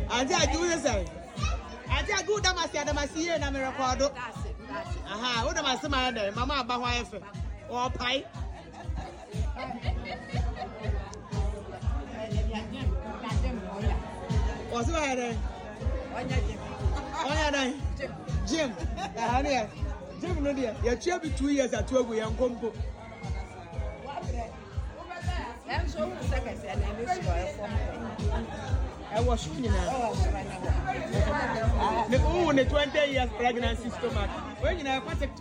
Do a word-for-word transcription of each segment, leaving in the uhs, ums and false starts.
Auntie, I do this. Auntie, I go down my side, my see and I'm a record. That's it, that's it. Aha, what am I saying? Mama, about wife or pie? What's the matter? Oh, yeah, Jim. Jim, no dear. You're chubby two years at twelve. We are combo. I'm so second, and I miss I was shooting now. Oh, the twenty years pregnancy stomach. When you know, what's it?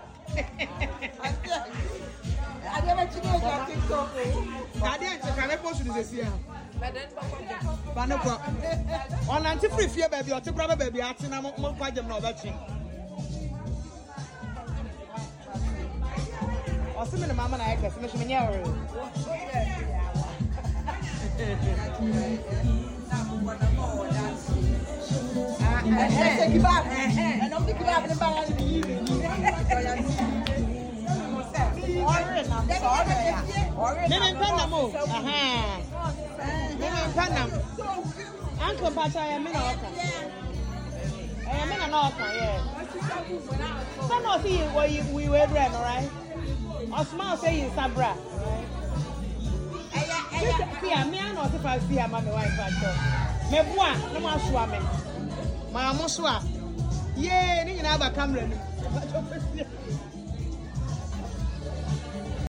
I never took a TikTok. I didn't check. I posted this year. But then, on anti free fear baby or to brother baby, I think I'm more quite them no batching. Or some of the mama I guess, Miss Minyari. I give up. I don't think about the balance. Maybe Panamo. Aha. Maybe Panam. Uncle Pacha, I am in Oka. I am in an Oka, yeah. Some of you where we were red, all right? Or small say in Sabra. See, I'm not if I see a mammy wife at all. Me boy, no more swimming. My Moswa. Yeah, you have a camera.